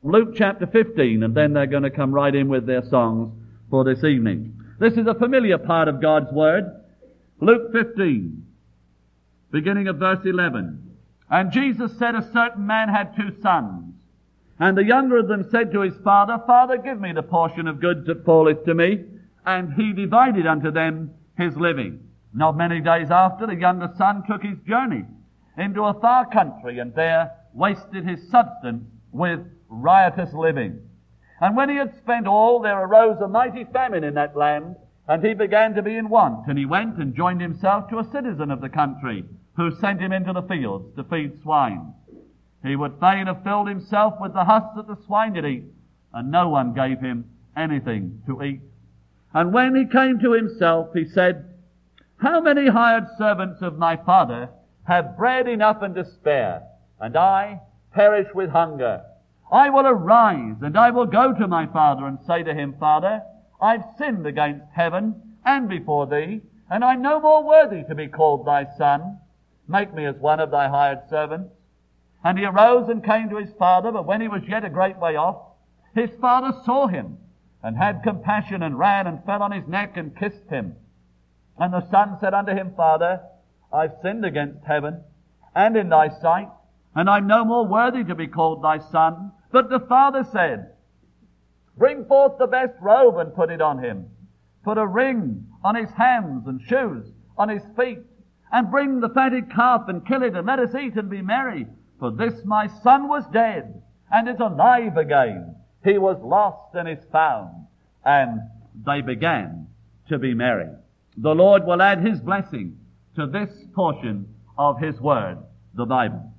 Luke chapter 15, and then they're going to come right in with their songs for this evening. This is a familiar part of God's Word. Luke 15, beginning of verse 11. And Jesus said, a certain man had 2 sons. And the younger of them said to his father, Father, give me the portion of goods that falleth to me. And he divided unto them his living. Not many days after, the younger son took his journey into a far country, and there wasted his substance with riotous living. And when he had spent all, there arose a mighty famine in that land, and he began to be in want. And he went and joined himself to a citizen of the country, who sent him into the fields to feed swine. He would fain have filled himself with the husks that the swine did eat, and no one gave him anything to eat. And when he came to himself, he said, How many hired servants of my father have bread enough and to spare, and I perish with hunger? I will arise, and I will go to my father, and say to him, Father, I've sinned against heaven and before thee, and I'm no more worthy to be called thy son. Make me as one of thy hired servants. And he arose and came to his father, but when he was yet a great way off, his father saw him, and had compassion, and ran, and fell on his neck, and kissed him. And the son said unto him, Father, I've sinned against heaven, and in thy sight, and I'm no more worthy to be called thy son. But the father said, Bring forth the best robe, and put it on him. Put a ring on his hands, and shoes on his feet. And bring the fatted calf, and kill it, and let us eat and be merry. For this my son was dead, and is alive again. He was lost, and is found. And they began to be merry. The Lord will add his blessing to this portion of his word, the Bible.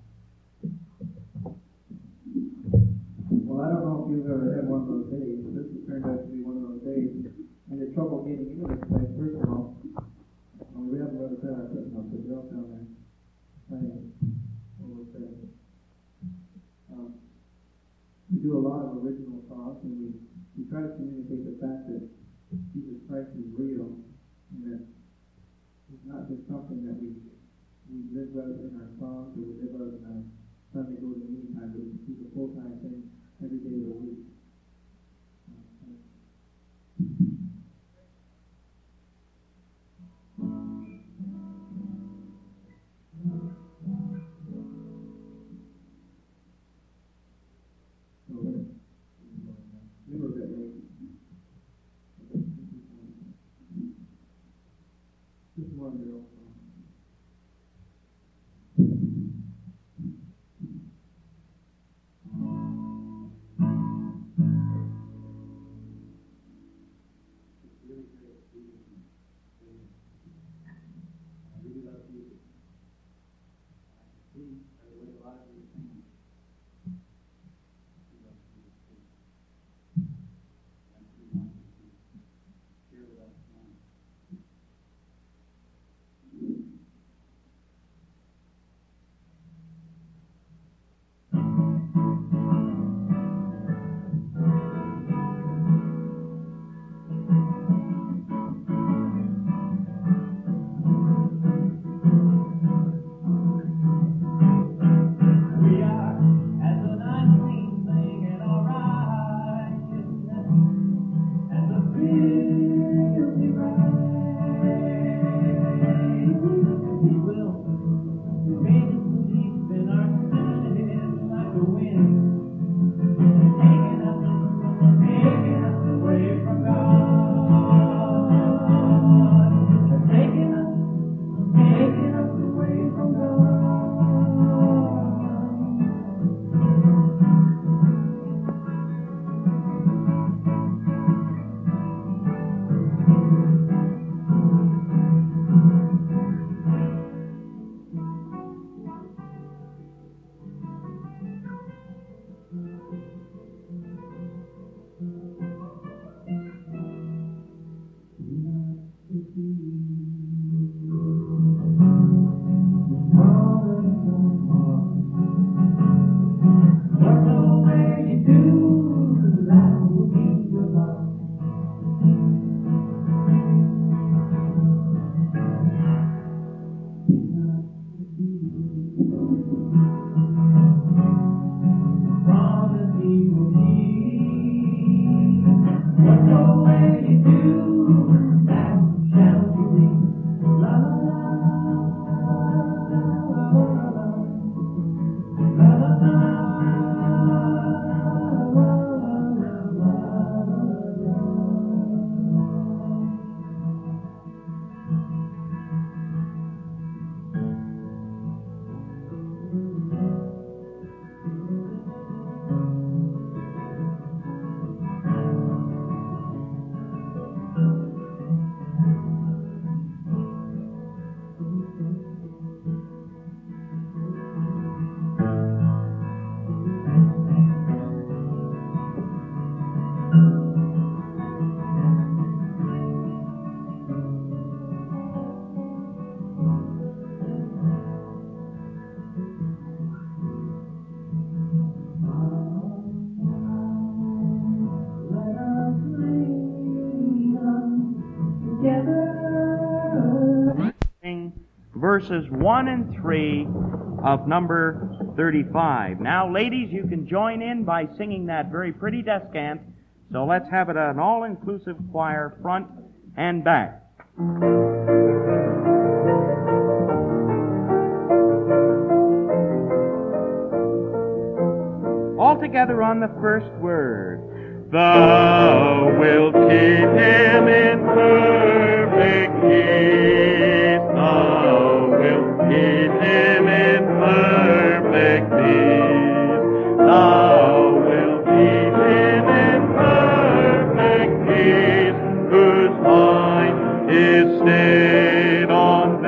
Well, I don't know if you've ever had one of those days, but this has turned out to be one of those days. And the trouble getting into this place, first of all, we haven't really said our Christmas, but they're down there playing. We do a lot of original songs, and we try to communicate the fact that Jesus Christ is real, and that it's not just something that we live out in our songs, or we live out in our Sunday go to meeting time, but it's a full-time thing every day of the week. We were a bit late. Just one girl. Verses 1 and 3 of number 35. Now, ladies, you can join in by singing that very pretty descant. So let's have it an all-inclusive choir, front and back. All together on the first word. Thou wilt keep him in perfect peace. Thou wilt keep him in perfect peace. Thou wilt keep him in perfect peace, whose mind is stayed on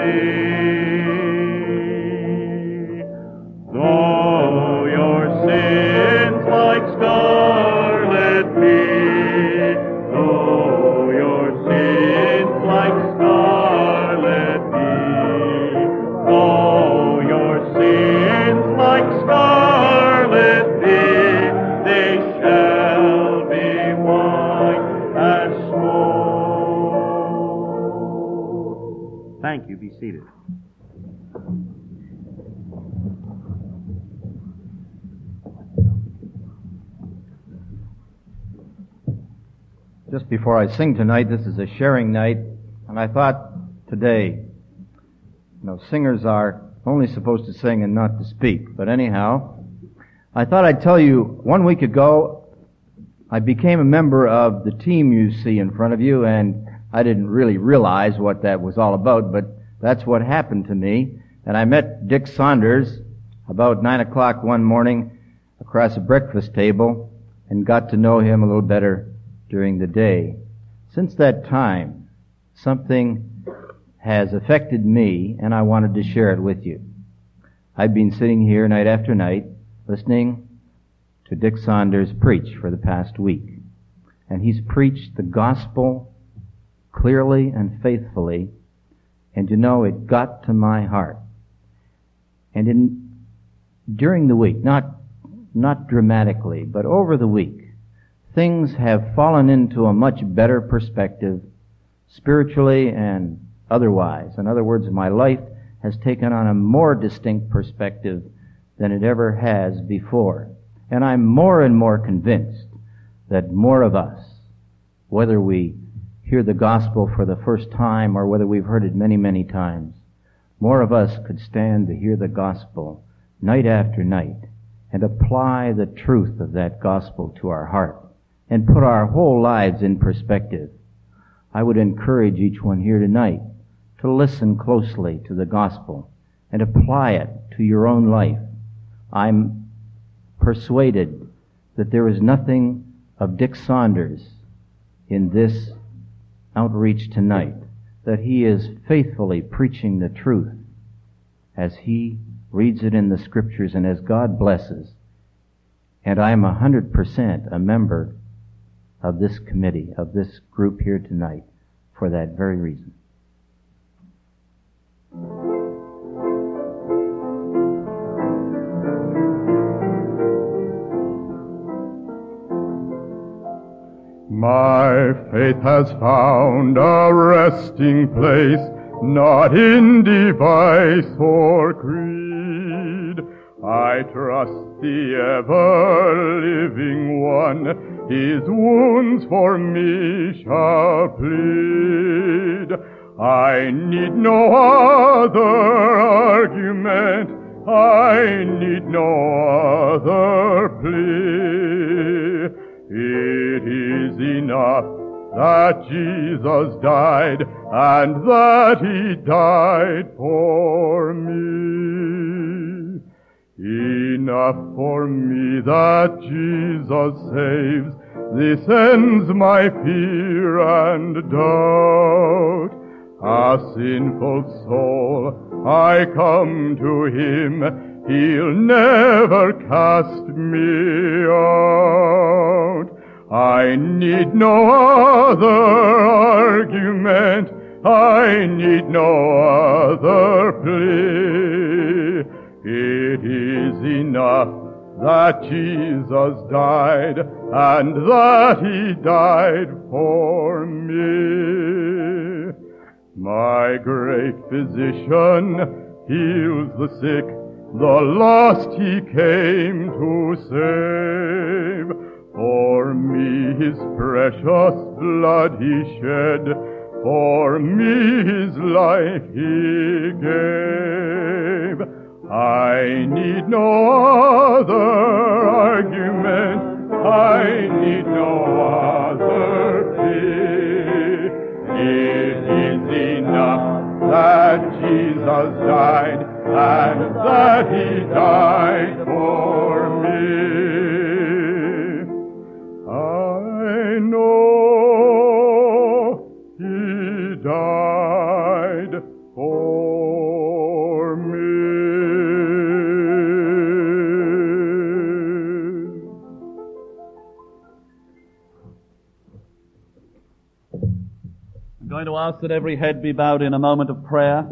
thee. Though your sins like scarlet be, though your sins like scarlet be, though your sins like scarlet be, they shall be white as snow. Thank you. Be seated. Just before I sing tonight, this is a sharing night, and I thought today, singers are only supposed to sing and not to speak. But anyhow, I thought I'd tell you, 1 week ago, I became a member of the team you see in front of you, and I didn't really realize what that was all about, but that's what happened to me. And I met Dick Saunders about 9 o'clock one morning across a breakfast table and got to know him a little better during the day. Since that time, something has affected me, and I wanted to share it with you. I've been sitting here night after night listening to Dick Saunders preach for the past week. And he's preached the gospel clearly and faithfully, and it got to my heart. And during the week, not dramatically, but over the week, things have fallen into a much better perspective, spiritually and otherwise. In other words, my life has taken on a more distinct perspective than it ever has before. And I'm more and more convinced that more of us, whether we hear the gospel for the first time or whether we've heard it many, many times, more of us could stand to hear the gospel night after night and apply the truth of that gospel to our heart and put our whole lives in perspective. I would encourage each one here tonight to listen closely to the gospel and apply it to your own life. I'm persuaded that there is nothing of Dick Saunders in this outreach tonight, that he is faithfully preaching the truth as he reads it in the scriptures and as God blesses. And I am 100% a member of this committee, of this group here tonight, for that very reason. My faith has found a resting place, not in device or creed. I trust the ever-living One, His wounds for me shall plead. I need no other argument, I need no other plea. It is enough that Jesus died, and that He died for me. Enough for me that Jesus saves, this ends my fear and doubt. A sinful soul, I come to Him, He'll never cast me out. I need no other argument, I need no other plea. It is enough that Jesus died, and that He died for me. My great physician heals the sick, the lost He came to save. For me His precious blood He shed, for me His life He gave. I need no other argument, I need no other plea. It is enough that Jesus died, and that He died for me. I know He died for me. I'm going to ask that every head be bowed in a moment of prayer.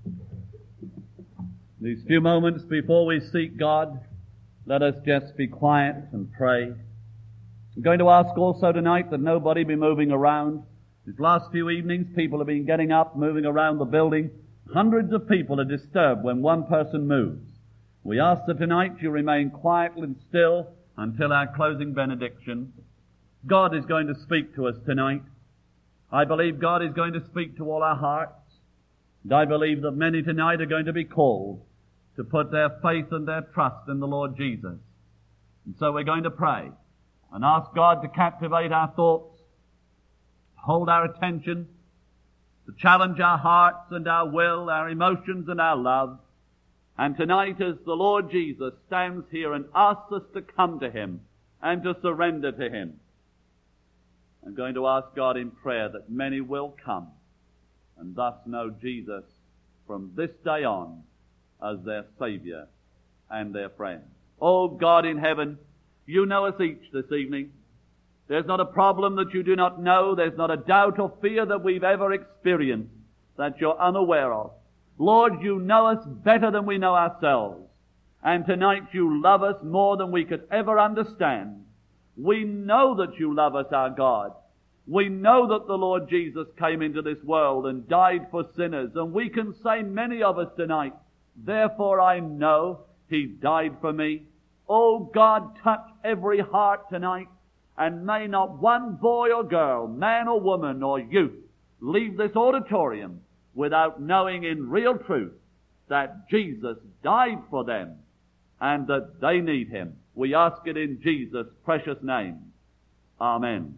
These few moments before we seek God, let us just be quiet and pray. I'm going to ask also tonight that nobody be moving around. These last few evenings, people have been getting up, moving around the building. Hundreds of people are disturbed when one person moves. We ask that tonight you remain quiet and still until our closing benediction. God is going to speak to us tonight. I believe God is going to speak to all our hearts. And I believe that many tonight are going to be called to put their faith and their trust in the Lord Jesus. And so we're going to pray and ask God to captivate our thoughts, hold our attention, to challenge our hearts and our will, our emotions and our love. And tonight, as the Lord Jesus stands here and asks us to come to Him and to surrender to Him, I'm going to ask God in prayer that many will come and thus know Jesus from this day on as their Savior and their friend. Oh God in heaven, you know us each this evening. There's not a problem that you do not know. There's not a doubt or fear that we've ever experienced that you're unaware of. Lord, you know us better than we know ourselves. And tonight you love us more than we could ever understand. We know that you love us, our God. We know that the Lord Jesus came into this world and died for sinners. And we can say, many of us tonight, therefore I know He died for me. Oh God, touch every heart tonight, and may not one boy or girl, man or woman or youth leave this auditorium without knowing in real truth that Jesus died for them and that they need Him. We ask it in Jesus' precious name. Amen.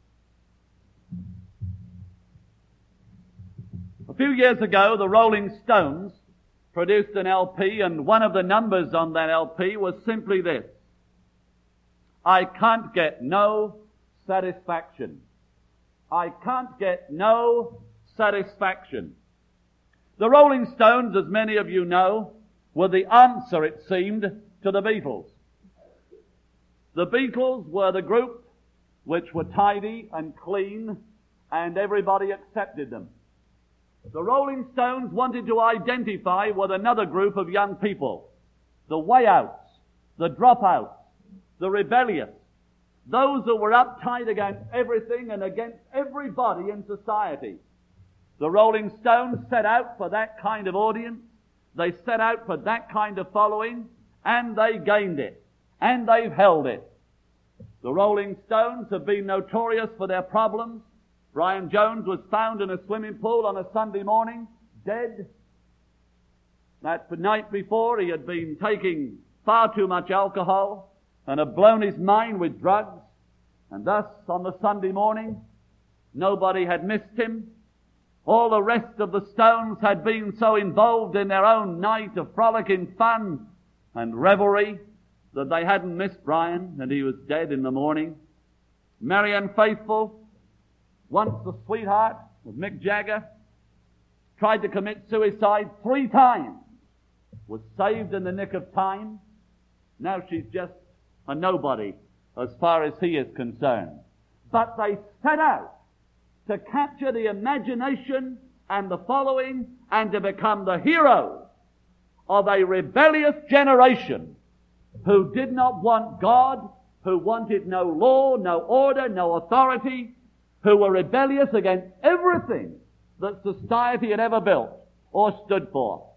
A few years ago, the Rolling Stones produced an LP, and one of the numbers on that LP was simply this: I can't get no satisfaction. I can't get no satisfaction. The Rolling Stones, as many of you know, were the answer, it seemed, to the Beatles. The Beatles were the group which were tidy and clean, and everybody accepted them. The Rolling Stones wanted to identify with another group of young people, the way outs, the dropouts, the rebellious, those who were uptight against everything and against everybody in society. The Rolling Stones set out for that kind of audience. They set out for that kind of following, and they gained it, and they've held it. The Rolling Stones have been notorious for their problems. Brian Jones was found in a swimming pool on a Sunday morning, dead. That night before, he had been taking far too much alcohol and had blown his mind with drugs. And thus, on the Sunday morning, nobody had missed him. All the rest of the Stones had been so involved in their own night of frolicking fun and revelry that they hadn't missed Brian, and he was dead in the morning. Marianne Faithfull, once the sweetheart of Mick Jagger, tried to commit suicide 3 times, was saved in the nick of time. Now she's just a nobody as far as he is concerned. But they set out to capture the imagination and the following and to become the heroes of a rebellious generation who did not want God, who wanted no law, no order, no authority, who were rebellious against everything that society had ever built or stood for.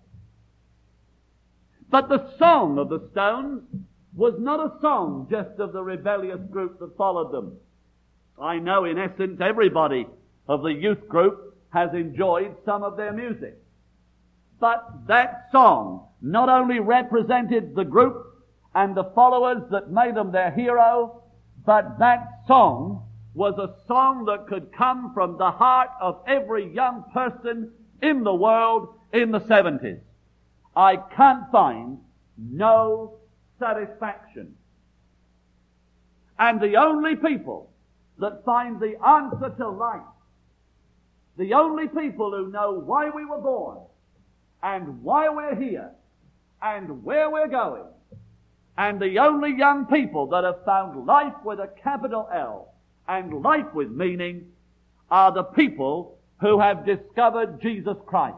But the song of the Stones was not a song just of the rebellious group that followed them. I know in essence everybody of the youth group has enjoyed some of their music. But that song not only represented the group and the followers that made them their hero, but that song was a song that could come from the heart of every young person in the world in the 70s. I can't find no satisfaction. And the only people that find the answer to life, the only people who know why we were born and why we're here and where we're going, and the only young people that have found life with a capital L and life with meaning are the people who have discovered Jesus Christ.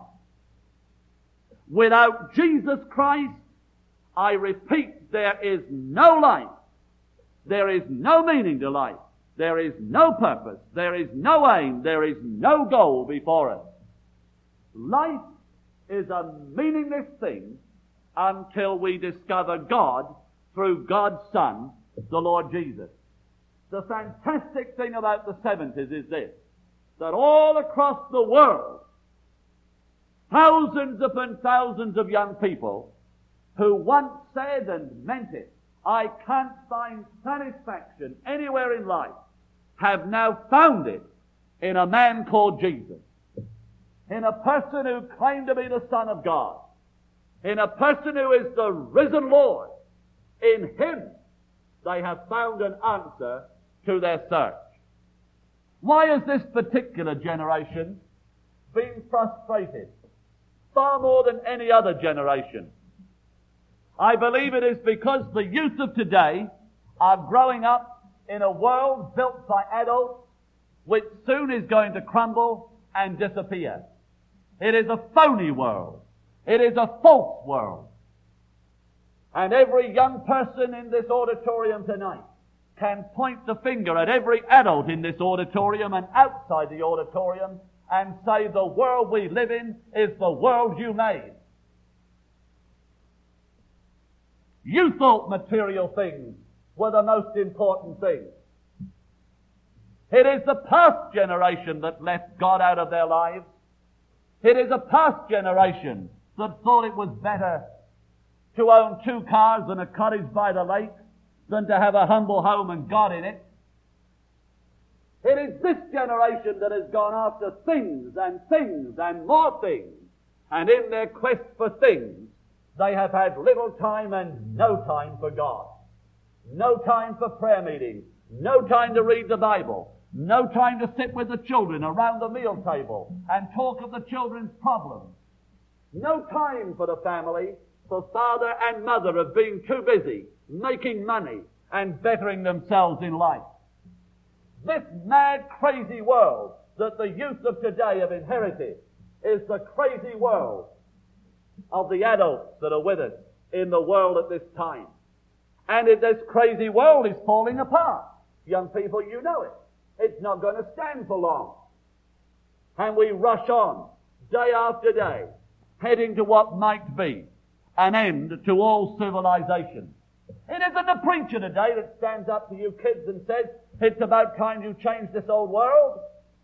Without Jesus Christ, I repeat, there is no life. There is no meaning to life. There is no purpose. There is no aim. There is no goal before us. Life is a meaningless thing until we discover God through God's Son, the Lord Jesus. The fantastic thing about the 70s is this, that all across the world, thousands upon thousands of young people who once said and meant it, I can't find satisfaction anywhere in life, have now found it in a man called Jesus, in a person who claimed to be the Son of God, in a person who is the risen Lord. In Him they have found an answer to their search. Why has this particular generation been frustrated far more than any other generation? I believe it is because the youth of today are growing up in a world built by adults which soon is going to crumble and disappear. It is a phony world. It is a false world. And every young person in this auditorium tonight can point the finger at every adult in this auditorium and outside the auditorium and say the world we live in is the world you made. You thought material things were the most important things. It is the past generation that left God out of their lives. It is a past generation that thought it was better to own 2 cars and a cottage by the lake than to have a humble home and God in it. It is this generation that has gone after things and more things. And in their quest for things, they have had little time and no time for God. No time for prayer meetings. No time to read the Bible. No time to sit with the children around the meal table and talk of the children's problems. No time for the family, for father and mother have been too busy making money and bettering themselves in life. This mad, crazy world that the youth of today have inherited is the crazy world of the adults that are with us in the world at this time. And this crazy world is falling apart. Young people, you know it. It's not going to stand for long. And we rush on, day after day, heading to what might be. an end to all civilization. It isn't a preacher today that stands up to you kids and says, it's about time you change this old world.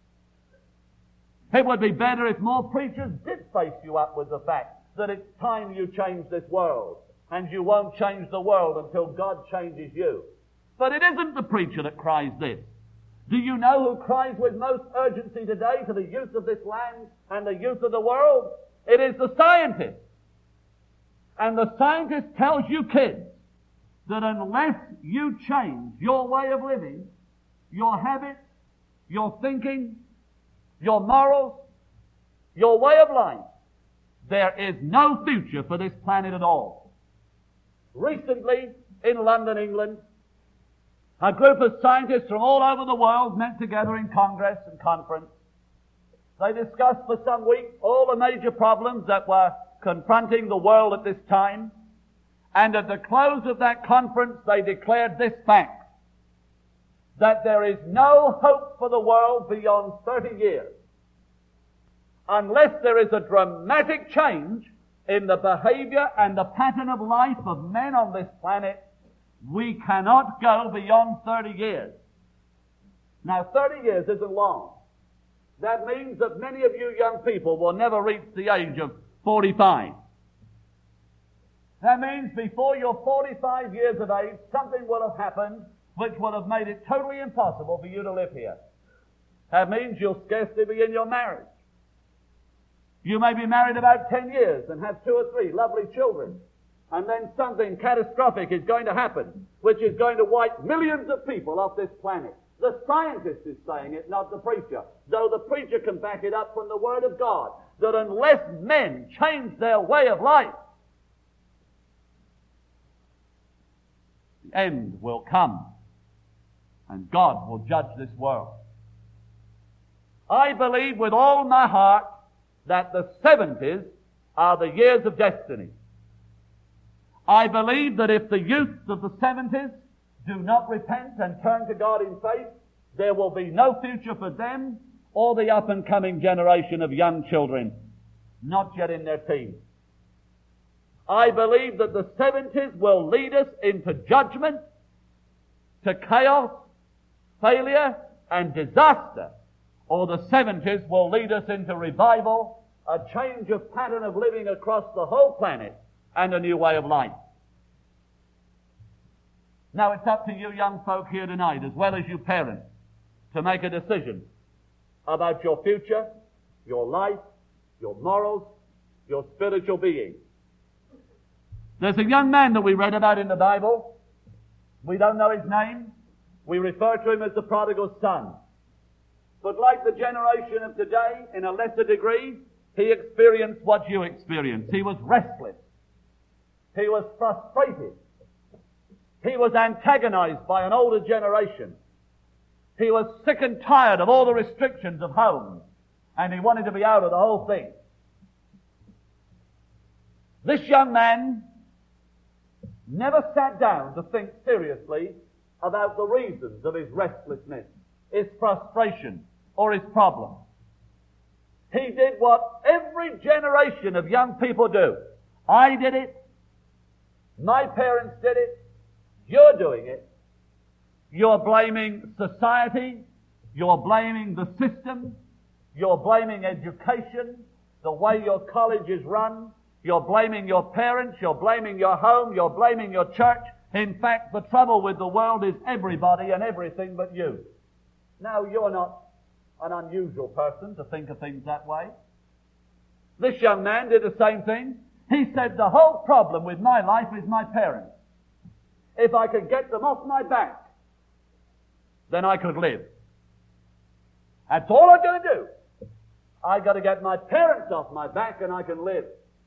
It would be better if more preachers did face you up with the fact that it's time you change this world, and you won't change the world until God changes you. But it isn't the preacher that cries this. Do you know who cries with most urgency today to the youth of this land and the youth of the world? It is the scientist. And the scientist tells you kids that unless you change your way of living, your habits, your thinking, your morals, your way of life, there is no future for this planet at all. Recently, in London, England, a group of scientists from all over the world met together in Congress and conference. They discussed for some weeks all the major problems that were confronting the world at this time. And at the close of that conference, they declared this fact, that there is no hope for the world beyond 30 years. Unless there is a dramatic change in the behavior and the pattern of life of men on this planet, we cannot go beyond 30 years. Now, 30 years isn't long. That means that many of you young people will never reach the age of 45. That means before you're 45 years of age, something will have happened which will have made it totally impossible for you to live here. That means you'll scarcely be in your marriage. You may be married about 10 years and have 2 or 3 lovely children. And then something catastrophic is going to happen, which is going to wipe millions of people off this planet. The scientist is saying it, not the preacher. Though the preacher can back it up from the Word of God, that unless men change their way of life, the end will come, and God will judge this world. I believe with all my heart that the 70s are the years of destiny. I believe that if the youths of the 70s do not repent and turn to God in faith, there will be no future for them or the up-and-coming generation of young children, not yet in their teens. I believe that the 70s will lead us into judgment, to chaos, failure, and disaster, or the 70s will lead us into revival, a change of pattern of living across the whole planet, and a new way of life. Now it's up to you young folk here tonight, as well as you parents, to make a decision about your future, your life, your morals, your spiritual being. There's a young man that we read about in the Bible. We don't know his name. We refer to him as the prodigal son. But like the generation of today, in a lesser degree, he experienced what you experienced. He was restless. He was frustrated. He was antagonized by an older generation. He was sick and tired of all the restrictions of home, and he wanted to be out of the whole thing. This young man never sat down to think seriously about the reasons of his restlessness, his frustration, or his problem. He did what every generation of young people do. I did it. My parents did it. You're doing it. You're blaming society. You're blaming the system. You're blaming education, the way your college is run. You're blaming your parents. You're blaming your home. You're blaming your church. In fact, the trouble with the world is everybody and everything but you. Now, you're not an unusual person to think of things that way. This young man did the same thing. He said, the whole problem with my life is my parents. If I could get them off my back, then I could live. That's all I've got to do. I've got to get my parents off my back and I can live.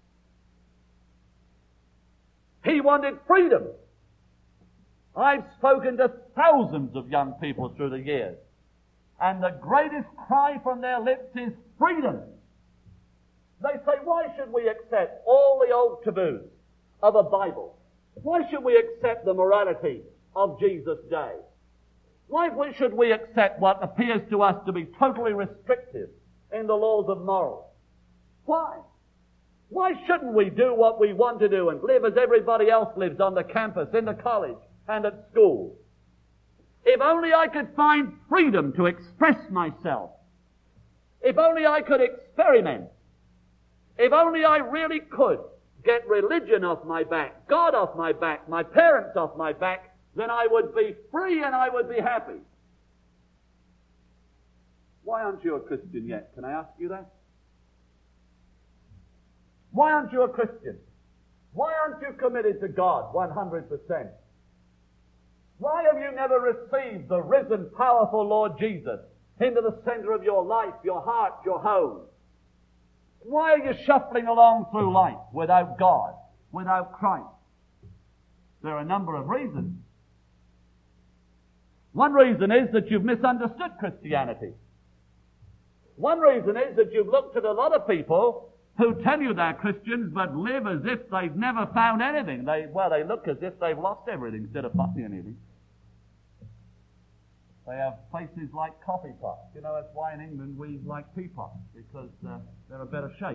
He wanted freedom. I've spoken to thousands of young people through the years, and the greatest cry from their lips is freedom. They say, why should we accept all the old taboos of a Bible? Why should we accept the morality of Jesus' day? Why should we accept what appears to us to be totally restrictive in the laws of morals? Why? Why shouldn't we do what we want to do and live as everybody else lives on the campus, in the college, and at school? If only I could find freedom to express myself. If only I could experiment. If only I really could get religion off my back, God off my back, my parents off my back, then I would be free and I would be happy. Why aren't you a Christian yet? Can I ask you that? Why aren't you a Christian? Why aren't you committed to God 100%? Why have you never received the risen, powerful Lord Jesus into the center of your life, your heart, your home? Why are you shuffling along through life without God, without Christ? There are a number of reasons. One reason is that you've misunderstood Christianity. One reason is that you've looked at a lot of people who tell you they're Christians but live as if they've never found anything. They look as if they've lost everything instead of finding anything. They have faces like coffee pots. You know, that's why in England we like teapots, because they're a better shape.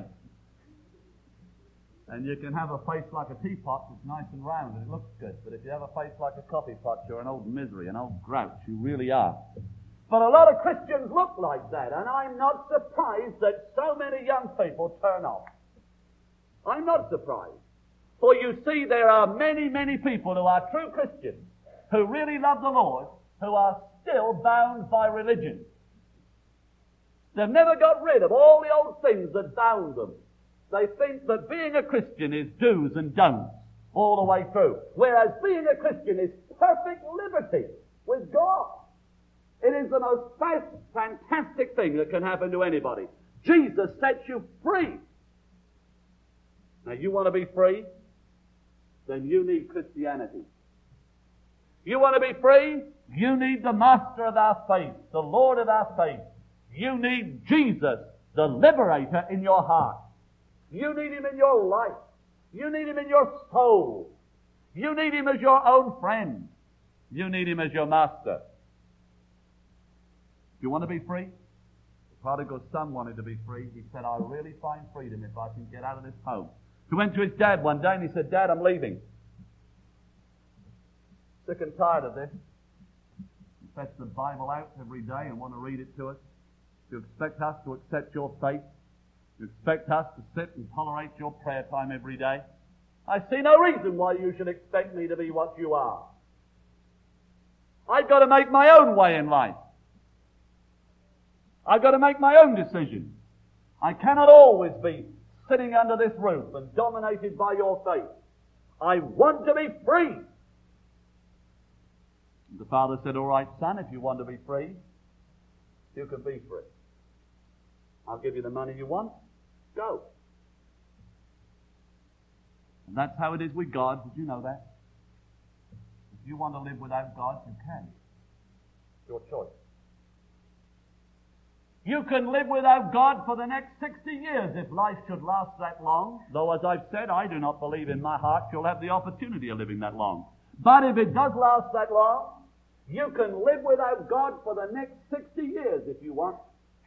And you can have a face like a teapot that's nice and round and it looks good. But if you have a face like a coffee pot, you're an old misery, an old grouch. You really are. But a lot of Christians look like that, and I'm not surprised that so many young people turn off. I'm not surprised. For you see, there are many, many people who are true Christians, who really love the Lord, who are still bound by religion. They've never got rid of all the old things that bound them. They think that being a Christian is do's and don'ts all the way through, whereas being a Christian is perfect liberty with God. It is the most fantastic thing that can happen to anybody. Jesus sets you free. Now, you want to be free? Then you need Christianity. You want to be free? You need the master of our faith, the Lord of our faith. You need Jesus, the liberator, in your heart. You need Him in your life. You need Him in your soul. You need Him as your own friend. You need Him as your master. Do you want to be free? The prodigal son wanted to be free. He said, I'll really find freedom if I can get out of this home. He went to his dad one day and he said, Dad, I'm leaving. Sick and tired of this. You fetch the Bible out every day and want to read it to us. You expect us to accept your faith. You expect us to sit and tolerate your prayer time every day. I see no reason why you should expect me to be what you are. I've got to make my own way in life. I've got to make my own decisions. I cannot always be sitting under this roof and dominated by your faith. I want to be free. The father said, all right, son, if you want to be free, you can be free. I'll give you the money you want. Go. And that's how it is with God. Did you know that? If you want to live without God, you can. It's your choice. You can live without God for the next 60 years if life should last that long. Though, as I've said, I do not believe in my heart you'll have the opportunity of living that long. But if it does last that long, you can live without God for the next 60 years if you want.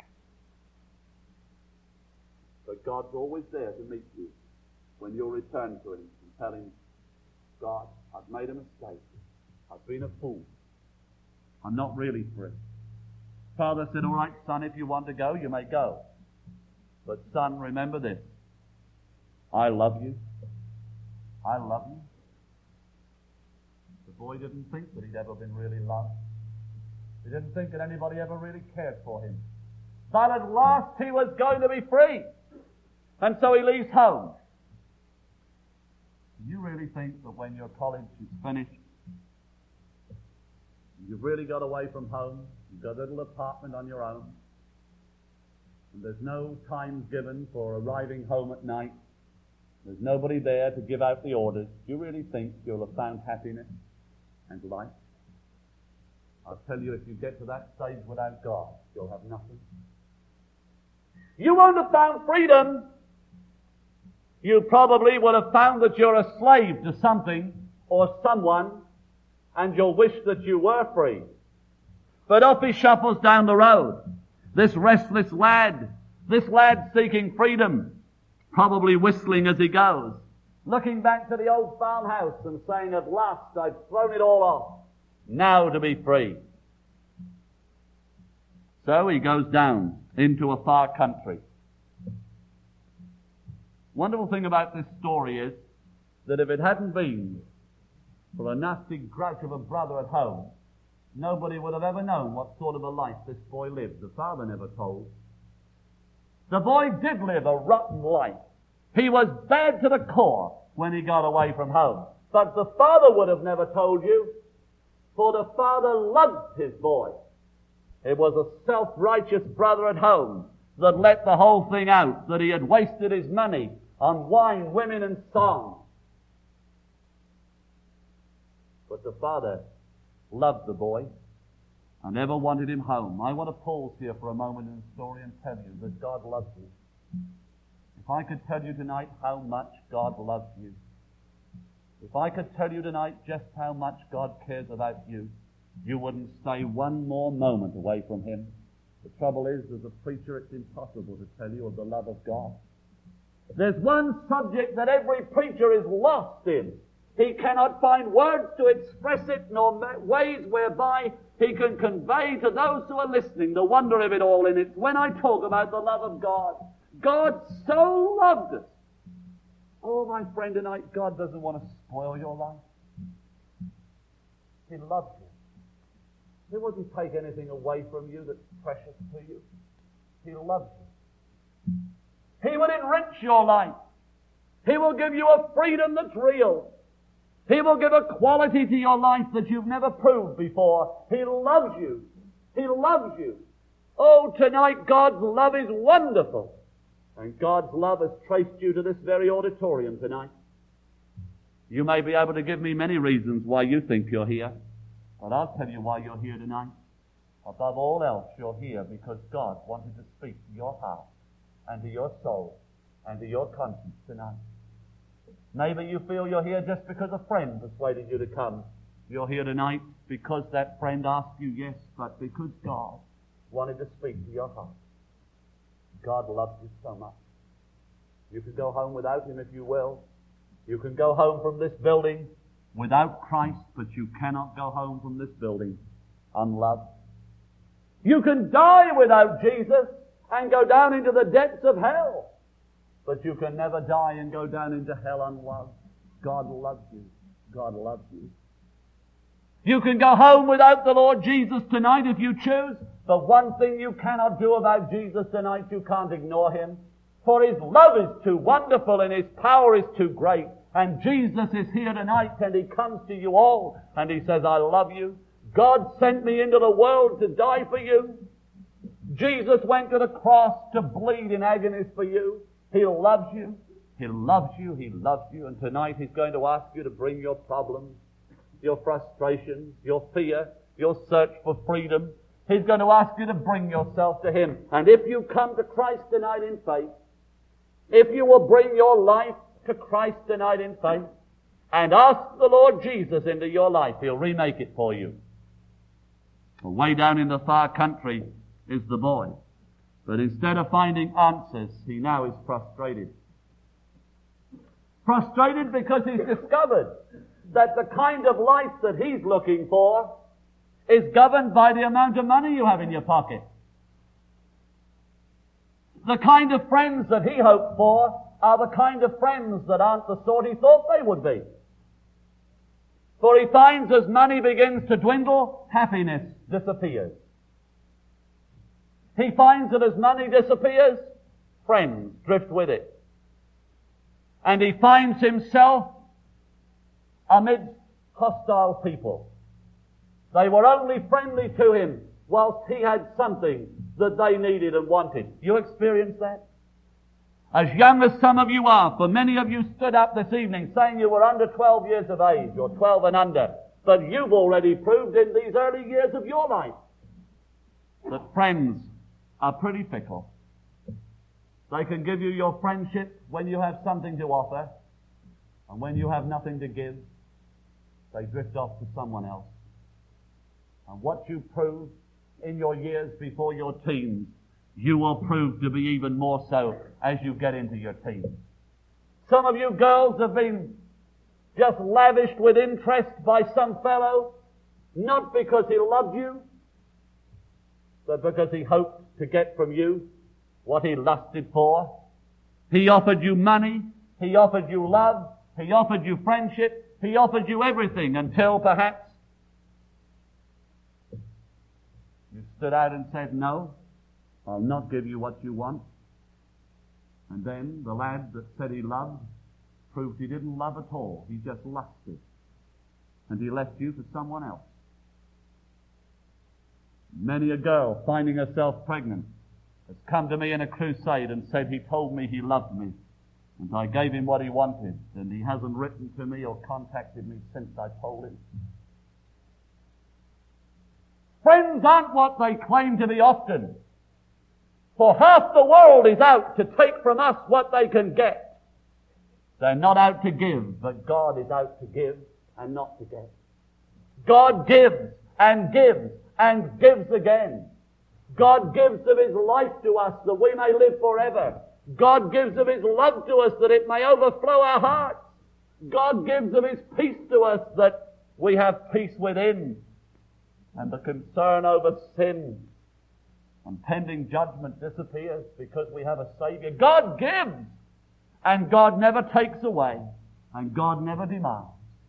But God's always there to meet you when you return to Him and tell Him, God, I've made a mistake. I've been a fool. I'm not really free. Father said, all right, son, if you want to go, you may go. But son, remember this. I love you. I love you. The boy didn't think that he'd ever been really loved. He didn't think that anybody ever really cared for him. But at last he was going to be free. And so he leaves home. Do you really think that when your college is finished, you've really got away from home, you've got a little apartment on your own, and there's no times given for arriving home at night, there's nobody there to give out the orders, do you really think you'll have found happiness and life? I'll tell you, if you get to that stage without God, you'll have nothing. You won't have found freedom. You probably will have found that you're a slave to something or someone, and you'll wish that you were free. But off he shuffles down the road. This restless lad, this lad seeking freedom. probably whistling as he goes, looking back to the old farmhouse and saying, at last I've thrown it all off, now to be free. So he goes down into a far country. Wonderful thing about this story is that if it hadn't been for a nasty grouch of a brother at home, nobody would have ever known what sort of a life this boy lived. The father never told. The boy did live a rotten life. He was bad to the core when he got away from home. But the father would have never told you, for the father loved his boy. It was a self-righteous brother at home that let the whole thing out, that he had wasted his money on wine, women, and song. But the father loved the boy and never wanted him home. I want to pause here for a moment in the story and tell you that God loves you. If I could tell you tonight how much God loves you, if I could tell you tonight just how much God cares about you, you wouldn't stay one more moment away from Him. The trouble is, as a preacher, it's impossible to tell you of the love of God. There's one subject that every preacher is lost in. He cannot find words to express it, nor ways whereby he can convey to those who are listening the wonder of it all. And it's when I talk about the love of God. God so loved us. Oh, my friend, tonight, God doesn't want to spoil your life. He loves you. He wouldn't take anything away from you that's precious to you. He loves you. He will enrich your life. He will give you a freedom that's real. He will give a quality to your life that you've never proved before. He loves you. He loves you. Oh, tonight God's love is wonderful. And God's love has traced you to this very auditorium tonight. You may be able to give me many reasons why you think you're here, but I'll tell you why you're here tonight. Above all else, you're here because God wanted to speak to your heart and to your soul and to your conscience tonight. Maybe you feel you're here just because a friend persuaded you to come. You're here tonight because that friend asked you, yes, but because God wanted to speak to your heart. God loves you so much. You can go home without Him if you will. You can go home from this building without Christ, but you cannot go home from this building unloved. You can die without Jesus and go down into the depths of hell, but you can never die and go down into hell unloved. God loves you. God loves you. You can go home without the Lord Jesus tonight if you choose. But one thing you cannot do about Jesus tonight, you can't ignore Him. For His love is too wonderful and His power is too great. And Jesus is here tonight and He comes to you all and He says, I love you. God sent me into the world to die for you. Jesus went to the cross to bleed in agonies for you. He loves you. He loves you. He loves you. And tonight He's going to ask you to bring your problems, your frustrations, your fear, your search for freedom. He's going to ask you to bring yourself to Him. And if you come to Christ tonight in faith, if you will bring your life to Christ tonight in faith, and ask the Lord Jesus into your life, He'll remake it for you. Way down in the far country is the boy. But instead of finding answers, he now is frustrated. Frustrated because he's discovered that the kind of life that he's looking for is governed by the amount of money you have in your pocket. The kind of friends that he hoped for are the kind of friends that aren't the sort he thought they would be. For he finds as money begins to dwindle, happiness disappears. He finds that as money disappears, friends drift with it. And he finds himself amidst hostile people. They were only friendly to him whilst he had something that they needed and wanted. You experience that? As young as some of you are, for many of you stood up this evening saying you were under 12 years of age, or 12 and under, but you've already proved in these early years of your life that friends are pretty fickle. They can give you your friendship when you have something to offer, and when you have nothing to give, they drift off to someone else. And what you proved in your years before your teens, you will prove to be even more so as you get into your teens. Some of you girls have been just lavished with interest by some fellow, not because he loved you, but because he hoped to get from you what he lusted for. He offered you money, he offered you love, he offered you friendship, he offered you everything until perhaps you stood out and said, no, I'll not give you what you want. And then the lad that said he loved proved he didn't love at all. He just lusted. And he left you for someone else. Many a girl, finding herself pregnant, has come to me in a crusade and said he told me he loved me. And I gave him what he wanted. And he hasn't written to me or contacted me since I told him. Friends aren't what they claim to be often. For half the world is out to take from us what they can get. They're not out to give, but God is out to give and not to get. God gives and gives and gives again. God gives of His life to us that we may live forever. God gives of His love to us that it may overflow our hearts. God gives of His peace to us that we have peace within. And the concern over sin and pending judgment disappears because we have a Savior. God gives, and God never takes away, and God never demands.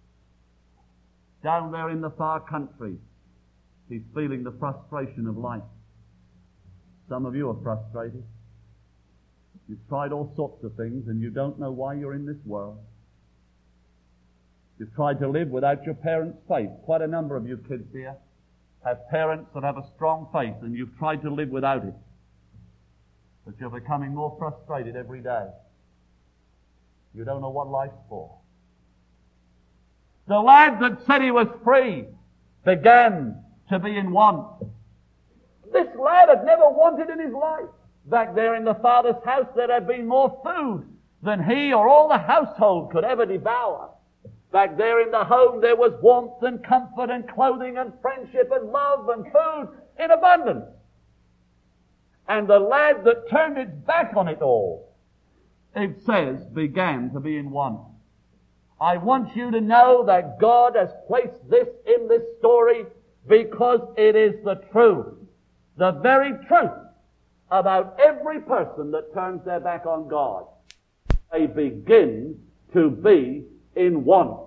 Down there in the far country, he's feeling the frustration of life. Some of you are frustrated. You've tried all sorts of things, and you don't know why you're in this world. You've tried to live without your parents' faith. Quite a number of you kids here have parents that have a strong faith, and you've tried to live without it. But you're becoming more frustrated every day. You don't know what life's for. The lad that said he was free began to be in want. This lad had never wanted in his life. Back there in the Father's house there had been more food than he or all the household could ever devour. Back there in the home there was warmth and comfort and clothing and friendship and love and food in abundance. And the lad that turned its back on it all, it says, began to be in want. I want you to know that God has placed this in this story because it is the truth. The very truth about every person that turns their back on God. They begin to be in want.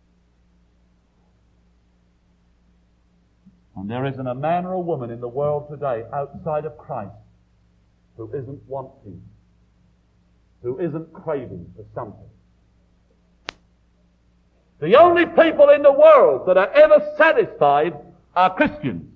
And there isn't a man or a woman in the world today outside of Christ who isn't wanting, who isn't craving for something. The only people in the world that are ever satisfied are Christians.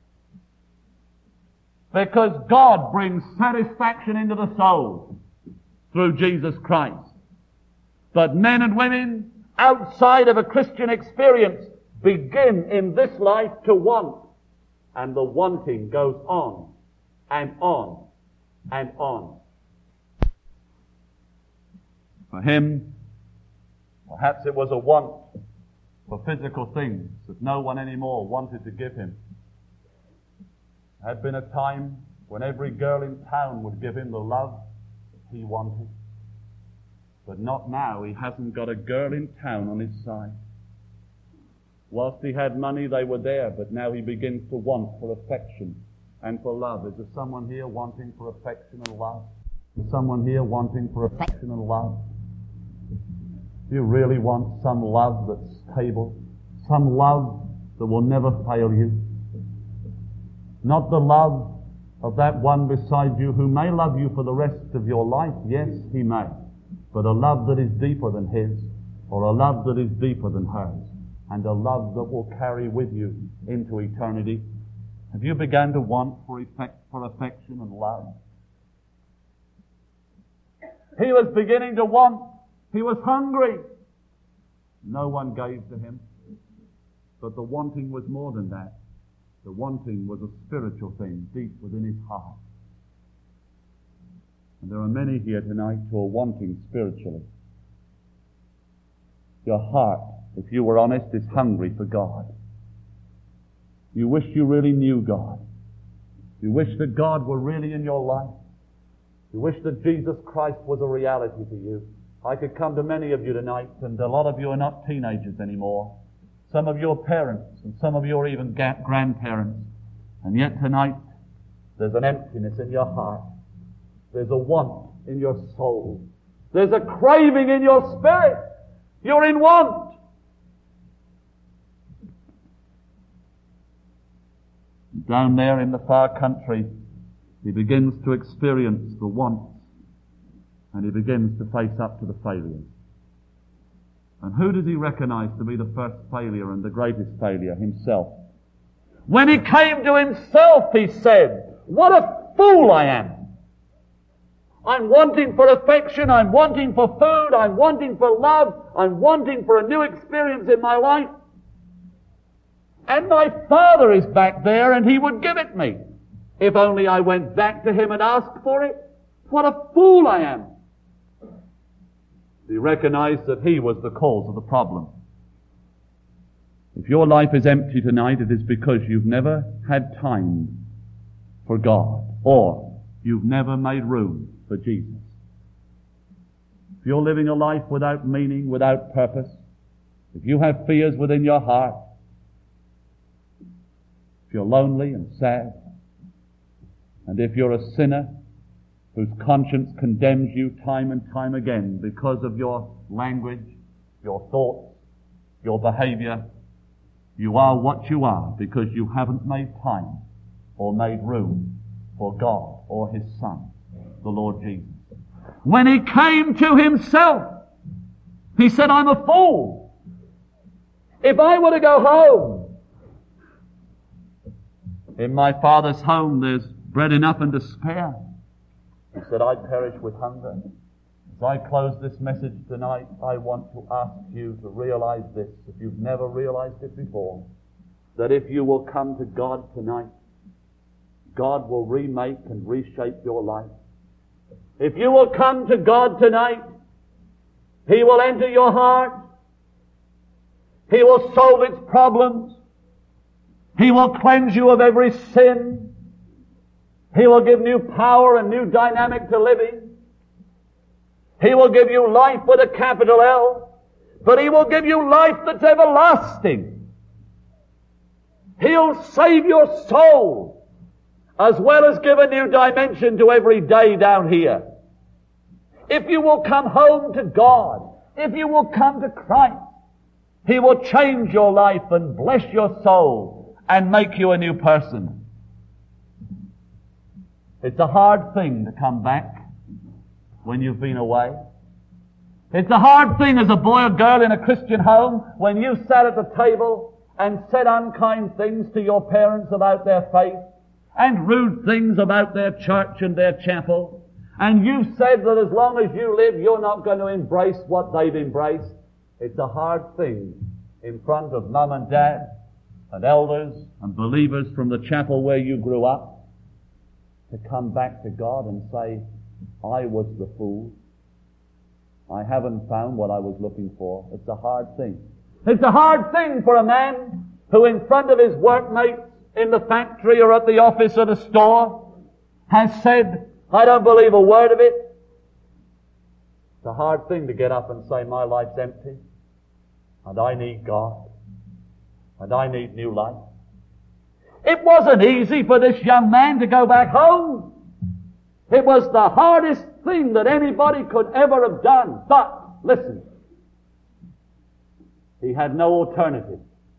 Because God brings satisfaction into the soul through Jesus Christ. But men and women outside of a Christian experience begin in this life to want. And the wanting goes on and on and on. For him, perhaps it was a want for physical things that no one anymore wanted to give him. There had been a time when every girl in town would give him the love he wanted. But not now. He hasn't got a girl in town on his side. Whilst he had money, they were there, but now he begins to want for affection and for love. Is there someone here wanting for affection and love? Is there someone here wanting for affection and love? Do you really want some love that's stable? Some love that will never fail you? Not the love of that one beside you who may love you for the rest of your life. Yes, he may. But a love that is deeper than his, or a love that is deeper than hers, and a love that will carry with you into eternity. Have you begun to want for affection and love? He was beginning to want. He was hungry. No one gave to him. But the wanting was more than that. The wanting was a spiritual thing deep within his heart. And there are many here tonight who are wanting spiritually. Your heart, if you were honest, is hungry for God. You wish you really knew God. You wish that God were really in your life. You wish that Jesus Christ was a reality to you. I could come to many of you tonight, and a lot of you are not teenagers anymore. Some of you are parents, and some of you are even grandparents. And yet tonight, there's an emptiness in your heart. There's a want in your soul. There's a craving in your spirit. You're in want. Down there in the far country, he begins to experience the wants, and he begins to face up to the failures. And who does he recognize to be the first failure and the greatest failure? Himself. When he came to himself, he said, "What a fool I am! I'm wanting for affection, I'm wanting for food, I'm wanting for love, I'm wanting for a new experience in my life. And my Father is back there and He would give it me. If only I went back to Him and asked for it. What a fool I am!" He recognized that he was the cause of the problem. If your life is empty tonight, it is because you've never had time for God, or you've never made room for Jesus. If you're living a life without meaning, without purpose, if you have fears within your heart, if you're lonely and sad, and if you're a sinner whose conscience condemns you time and time again because of your language, your thoughts, your behavior, you are what you are because you haven't made time or made room for God or His Son, the Lord Jesus. When he came to himself, he said, "I'm a fool. If I were to go home, in my Father's home there's bread enough and to spare." He said, "I perish with hunger." As I close this message tonight, I want to ask you to realize this, if you've never realized it before, that if you will come to God tonight, God will remake and reshape your life. If you will come to God tonight, He will enter your heart. He will solve its problems. He will cleanse you of every sin. He will give new power and new dynamic to living. He will give you life with a capital L, but He will give you life that's everlasting. He'll save your soul, as well as give a new dimension to every day down here. If you will come home to God, if you will come to Christ, He will change your life and bless your soul and make you a new person. It's a hard thing to come back when you've been away. It's a hard thing as a boy or girl in a Christian home when you sat at the table and said unkind things to your parents about their faith and rude things about their church and their chapel, and you said that as long as you live you're not going to embrace what they've embraced. It's a hard thing in front of mum and dad and elders and believers from the chapel where you grew up to come back to God and say, "I was the fool. I haven't found what I was looking for." It's a hard thing. It's a hard thing for a man who in front of his workmates in the factory or at the office or the store has said, "I don't believe a word of it." It's a hard thing to get up and say, "My life's empty, and I need God, and I need new life." It wasn't easy for this young man to go back home. It was the hardest thing that anybody could ever have done. But, listen, he had no alternative.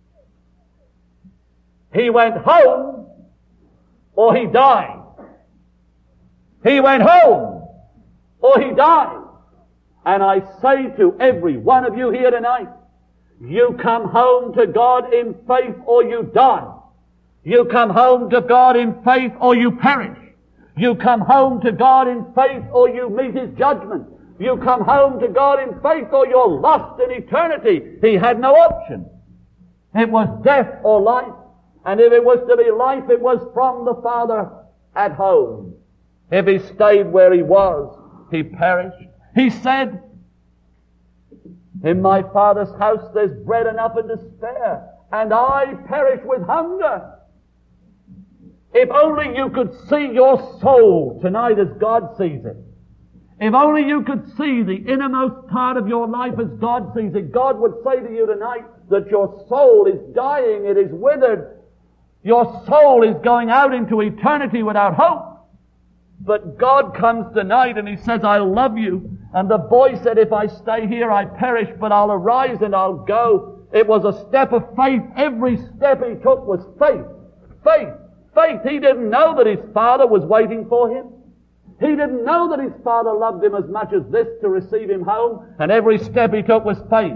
He went home or he died. He went home or he died. And I say to every one of you here tonight, you come home to God in faith or you die. You come home to God in faith or you perish. You come home to God in faith or you meet His judgment. You come home to God in faith or you're lost in eternity. He had no option. It was death or life. And if it was to be life, it was from the Father at home. If he stayed where he was, he perished. He said, "In my Father's house there's bread enough and to spare, and I perish with hunger." If only you could see your soul tonight as God sees it. If only you could see the innermost part of your life as God sees it, God would say to you tonight that your soul is dying, it is withered. Your soul is going out into eternity without hope. But God comes tonight and He says, I love you. And the boy said, if I stay here, I perish, but I'll arise and I'll go. It was a step of faith. Every step he took was faith. Faith. Faith. He didn't know that his father was waiting for him. He didn't know that his father loved him as much as this to receive him home. And every step he took was faith.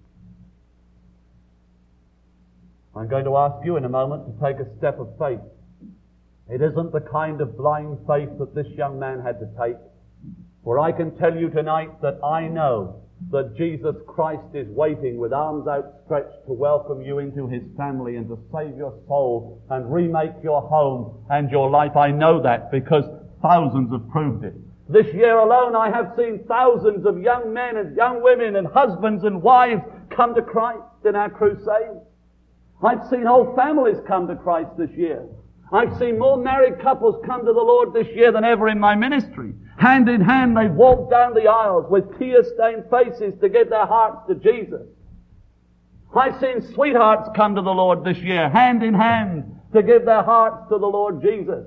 I'm going to ask you in a moment to take a step of faith. It isn't the kind of blind faith that this young man had to take. For I can tell you tonight that I know that Jesus Christ is waiting with arms outstretched to welcome you into His family and to save your soul and remake your home and your life. I know that because thousands have proved it. This year alone I have seen thousands of young men and young women and husbands and wives come to Christ in our crusades. I've seen whole families come to Christ this year. I've seen more married couples come to the Lord this year than ever in my ministry. Hand in hand, they've walked down the aisles with tear-stained faces to give their hearts to Jesus. I've seen sweethearts come to the Lord this year, hand in hand, to give their hearts to the Lord Jesus.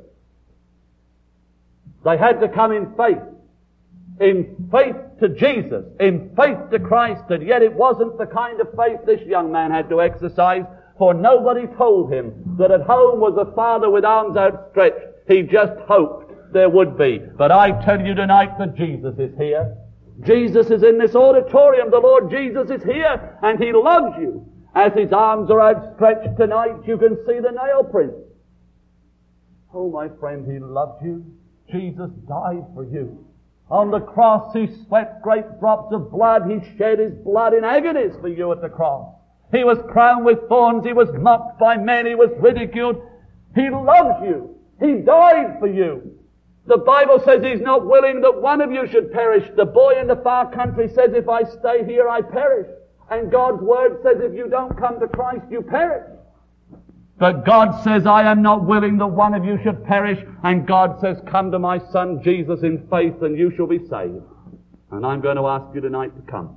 They had to come in faith to Jesus, in faith to Christ, and yet it wasn't the kind of faith this young man had to exercise. For nobody told him that at home was a father with arms outstretched. He just hoped there would be. But I tell you tonight that Jesus is here. Jesus is in this auditorium. The Lord Jesus is here, and He loves you. As His arms are outstretched tonight, you can see the nail prints. Oh, my friend, He loved you. Jesus died for you. On the cross, He sweat great drops of blood. He shed His blood in agonies for you at the cross. He was crowned with thorns. He was mocked by men. He was ridiculed. He loves you. He died for you. The Bible says He's not willing that one of you should perish. The boy in the far country says, if I stay here, I perish. And God's Word says, if you don't come to Christ, you perish. But God says, I am not willing that one of you should perish. And God says, come to my Son Jesus in faith and you shall be saved. And I'm going to ask you tonight to come.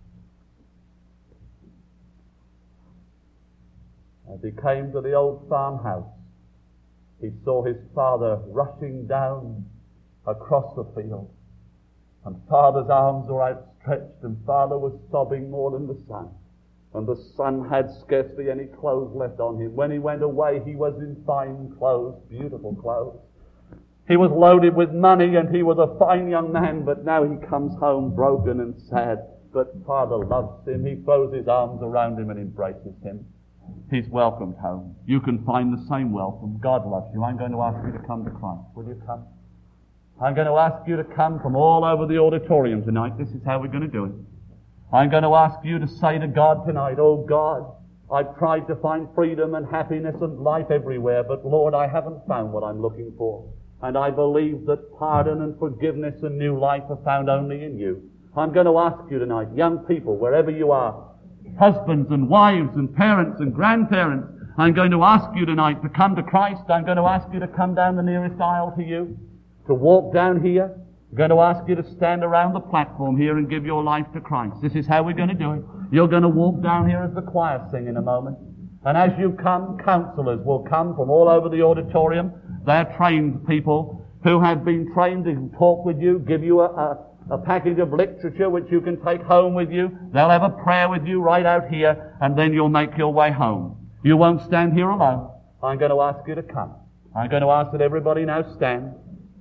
As he came to the old farmhouse, he saw his father rushing down across the field. And father's arms were outstretched, and father was sobbing more than the son. And the son had scarcely any clothes left on him. When he went away, he was in fine clothes, beautiful clothes. He was loaded with money, and he was a fine young man, but now he comes home broken and sad. But father loves him. He throws his arms around him and embraces him. He's welcomed home. You can find the same welcome. God loves you. I'm going to ask you to come to Christ. Will you come? I'm going to ask you to come from all over the auditorium tonight. This is how we're going to do it. I'm going to ask you to say to God tonight, oh God, I've tried to find freedom and happiness and life everywhere, but Lord, I haven't found what I'm looking for. And I believe that pardon and forgiveness and new life are found only in you. I'm going to ask you tonight, young people, wherever you are, husbands and wives and parents and grandparents, I'm going to ask you tonight to come to Christ. I'm going to ask you to come down the nearest aisle to you, to walk down here. I'm going to ask you to stand around the platform here and give your life to Christ. This is how we're going to do it. You're going to walk down here as the choir sing in a moment. And as you come, counselors will come from all over the auditorium. They're trained people who have been trained to talk with you, give you a package of literature which you can take home with you. They'll have a prayer with you right out here, and then you'll make your way home. You won't stand here alone. I'm going to ask you to come. I'm going to ask that everybody now stand.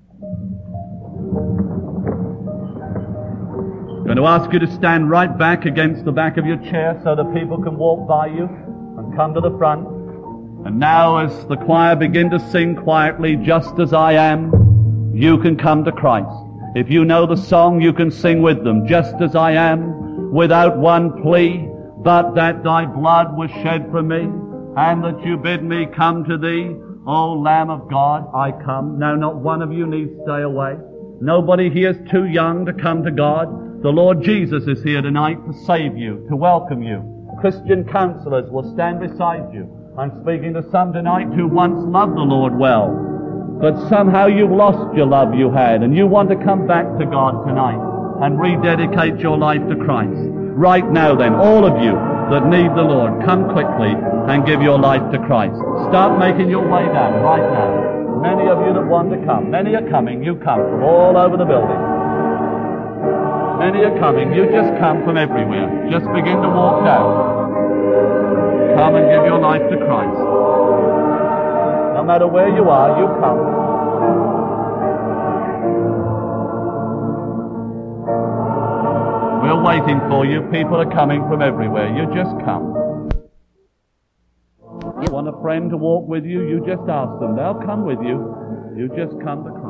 I'm going to ask you to stand right back against the back of your chair so that people can walk by you and come to the front. And now as the choir begin to sing quietly, just as I am, you can come to Christ. If you know the song, you can sing with them. Just as I am, without one plea, but that thy blood was shed for me, and that you bid me come to thee. O Lamb of God, I come. Now not one of you needs stay away. Nobody here is too young to come to God. The Lord Jesus is here tonight to save you, to welcome you. Christian counselors will stand beside you. I'm speaking to some tonight who once loved the Lord well, but somehow you've lost your love you had, and you want to come back to God tonight and rededicate your life to Christ. Right now then, all of you that need the Lord, come quickly and give your life to Christ. Start making your way down right now. Many of you that want to come, many are coming, you come from all over the building. Many are coming, you just come from everywhere. Just begin to walk down. Come and give your life to Christ. No matter where you are, you come. We're waiting for you. People are coming from everywhere. You just come. You want a friend to walk with you? You just ask them. They'll come with you. You just come to Christ.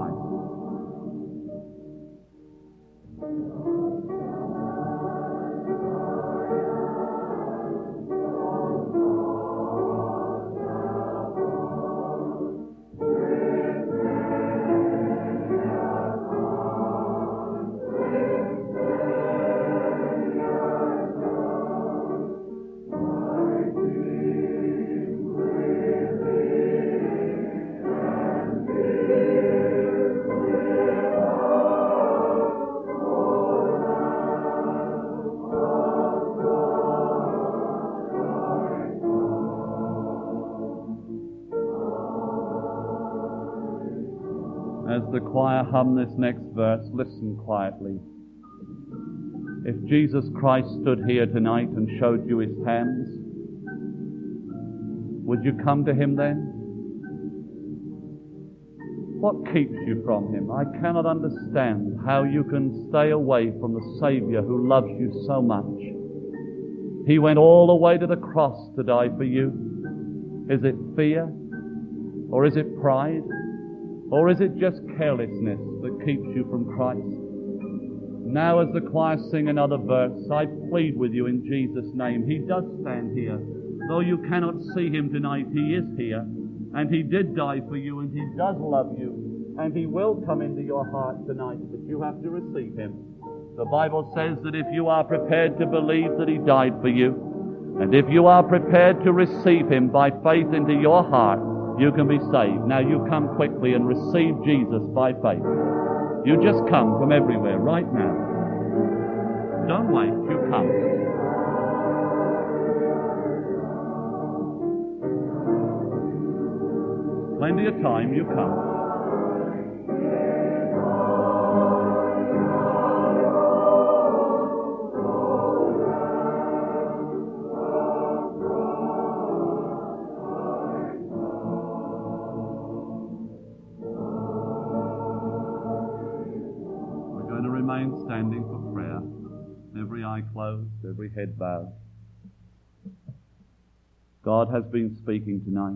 As the choir hum this next verse, listen quietly. If Jesus Christ stood here tonight and showed you his hands, would you come to him then? What keeps you from him? I cannot understand how you can stay away from the Savior who loves you so much. He went all the way to the cross to die for you. Is it fear? Or is it pride? Or is it just carelessness that keeps you from Christ? Now as the choir sing another verse, I plead with you in Jesus' name. He does stand here. Though you cannot see him tonight, he is here. And he did die for you, and he does love you. And he will come into your heart tonight, but you have to receive him. The Bible says that if you are prepared to believe that he died for you, and if you are prepared to receive him by faith into your heart, you can be saved. Now you come quickly and receive Jesus by faith. You just come from everywhere right now. Don't wait, you come. Plenty of time, you come. Standing for prayer, every eye closed, every head bowed. God has been speaking tonight.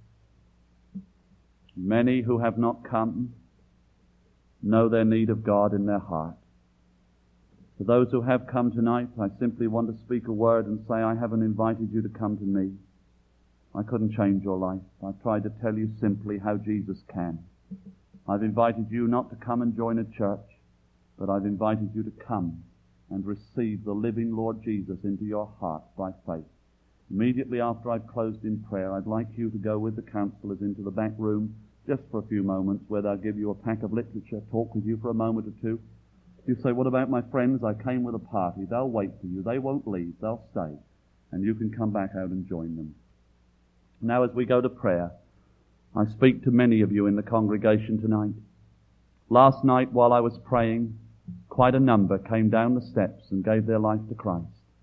Many who have not come know their need of God in their heart. For those who have come tonight, I simply want to speak a word and say, I haven't invited you to come to me. I couldn't change your life. I've tried to tell you simply how Jesus can. I've invited you not to come and join a church, but I've invited you to come and receive the living Lord Jesus into your heart by faith. Immediately after I've closed in prayer, I'd like you to go with the counselors into the back room just for a few moments, where they'll give you a pack of literature, talk with you for a moment or two. You say, what about my friends? I came with a party. They'll wait for you. They won't leave. They'll stay. And you can come back out and join them. Now as we go to prayer, I speak to many of you in the congregation tonight. Last night while I was praying, quite a number came down the steps and gave their life to Christ.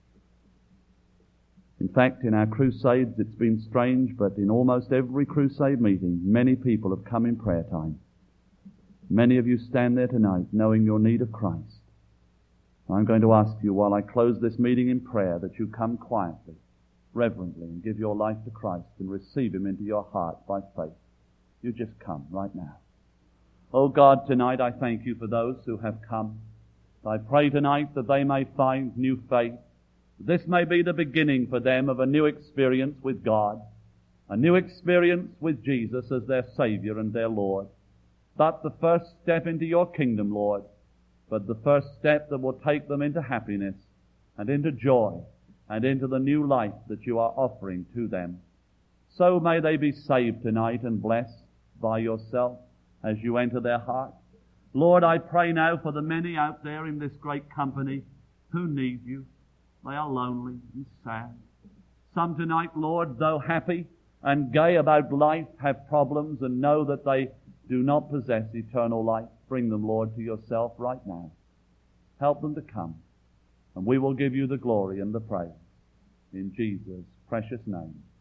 In fact, in our crusades, it's been strange, but in almost every crusade meeting, many people have come in prayer time. Many of you stand there tonight knowing your need of Christ. I'm going to ask you, while I close this meeting in prayer, that you come quietly, reverently, and give your life to Christ and receive him into your heart by faith. You just come right now. Oh God, tonight I thank you for those who have come. I pray tonight that they may find new faith. This may be the beginning for them of a new experience with God, a new experience with Jesus as their Savior and their Lord. But the first step into your kingdom, Lord, but the first step that will take them into happiness and into joy and into the new life that you are offering to them. So may they be saved tonight and blessed by yourself as you enter their hearts. Lord, I pray now for the many out there in this great company who need you. They are lonely and sad. Some tonight, Lord, though happy and gay about life, have problems and know that they do not possess eternal life. Bring them, Lord, to yourself right now. Help them to come, and we will give you the glory and the praise. In Jesus' precious name.